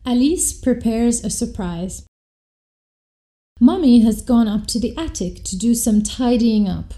Alice prepares a surprise. Mummy has gone up to the attic to do some tidying up.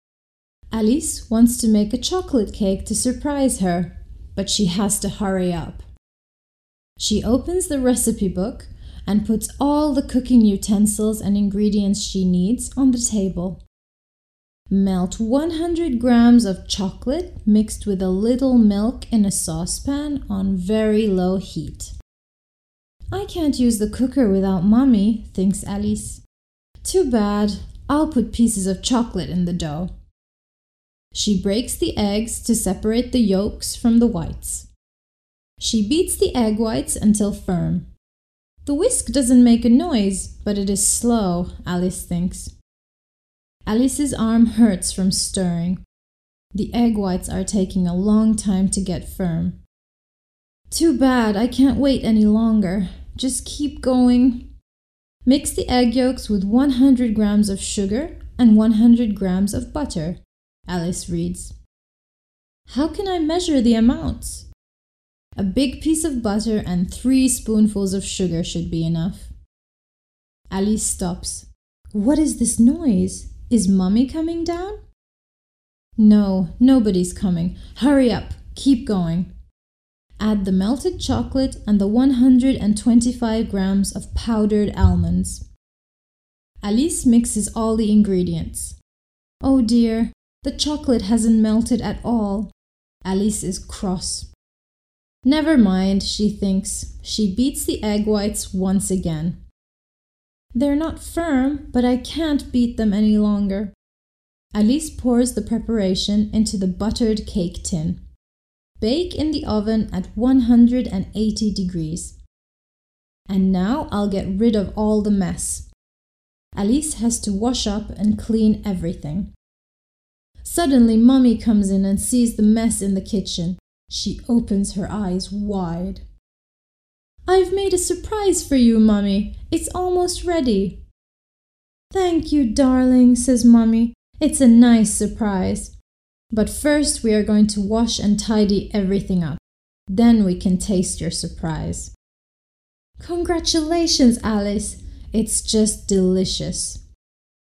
Alice wants to make a chocolate cake to surprise her, but she has to hurry up. She opens the recipe book and puts all the cooking utensils and ingredients she needs on the table. Melt 100 grams of chocolate mixed with a little milk in a saucepan on very low heat. I can't use the cooker without Mummy, thinks Alice. Too bad, I'll put pieces of chocolate in the dough. She breaks the eggs to separate the yolks from the whites. She beats the egg whites until firm. The whisk doesn't make a noise, but it is slow, Alice thinks. Alice's arm hurts from stirring. The egg whites are taking a long time to get firm. Too bad, I can't wait any longer. Just keep going. Mix the egg yolks with 100 grams of sugar and 100 grams of butter, Alice reads. How can I measure the amounts? A big piece of butter and 3 spoonfuls of sugar should be enough. Alice stops. What is this noise? Is Mummy coming down? No, nobody's coming. Hurry up, keep going. Add the melted chocolate and the 125 grams of powdered almonds. Alice mixes all the ingredients. Oh dear, the chocolate hasn't melted at all. Alice is cross. Never mind, she thinks. She beats the egg whites once again. They're not firm, but I can't beat them any longer. Alice pours the preparation into the buttered cake tin. Bake in the oven at 180 degrees. And now I'll get rid of all the mess. Alice has to wash up and clean everything. Suddenly, Mummy comes in and sees the mess in the kitchen. She opens her eyes wide. I've made a surprise for you, Mummy. It's almost ready. Thank you, darling, says Mummy. It's a nice surprise. But first we are going to wash and tidy everything up. Then we can taste your surprise. Congratulations, Alice. It's just delicious.